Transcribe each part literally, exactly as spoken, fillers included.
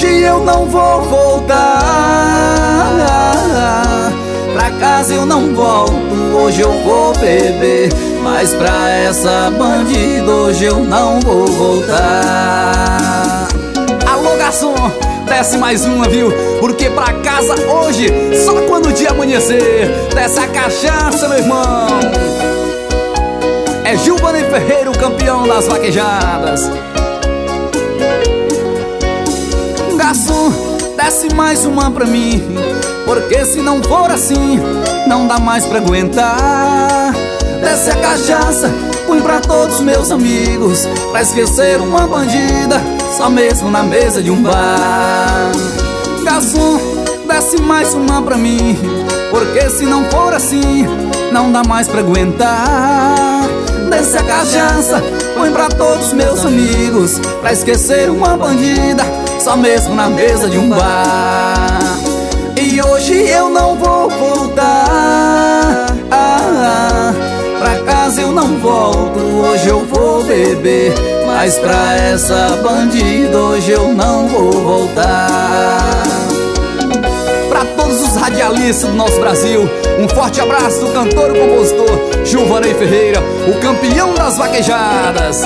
hoje eu não vou voltar pra casa, eu não volto, hoje eu vou beber. Mas pra essa bandida hoje eu não vou voltar. Alô, garçom, desce mais uma, viu? Porque pra casa hoje, só quando o dia amanhecer. Desce a cachaça, meu irmão. É Gilvanei Ferreira, o campeão das vaquejadas. Garçom, desce mais uma pra mim, porque se não for assim, não dá mais pra aguentar. Desce a cachaça, põe pra todos meus amigos, pra esquecer uma bandida, só mesmo na mesa de um bar. Garçom, desce mais uma pra mim, porque se não for assim, não dá mais pra aguentar. Desce a cachaça, põe pra todos meus amigos, pra esquecer uma bandida, só mesmo na mesa de um bar. E hoje eu não vou voltar ah, pra casa eu não volto, hoje eu vou beber. Mas pra essa bandida hoje eu não vou voltar. Pra todos os radialistas do nosso Brasil, um forte abraço do cantor e compositor Gilvanei Ferreira, o campeão das vaquejadas.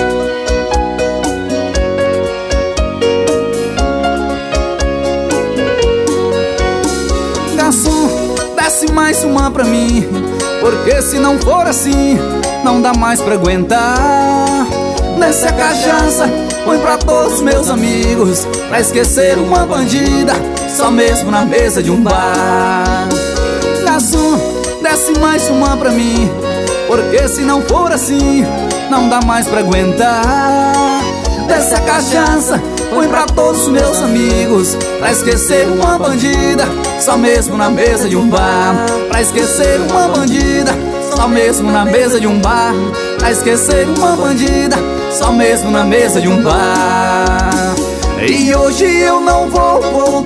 Garçom, desce mais uma pra mim, porque se não for assim, não dá mais pra aguentar. Desce a cachaça, põe pra todos meus amigos, pra esquecer uma bandida, só mesmo na mesa de um bar. Garçom, desce mais uma pra mim, porque se não for assim, não dá mais pra aguentar. Desce a cachaça, põe pra todos meus amigos, pra esquecer uma bandida, só mesmo na mesa de um bar. Pra esquecer uma bandida, só mesmo na mesa de um bar. Pra esquecer uma bandida, só mesmo na mesa de um bar. E hoje eu não vou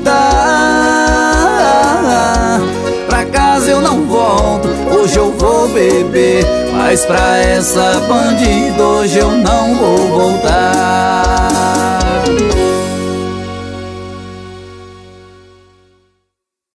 voltar pra casa, eu não volto, hoje eu vou beber. Mas pra essa bandida hoje eu não vou voltar.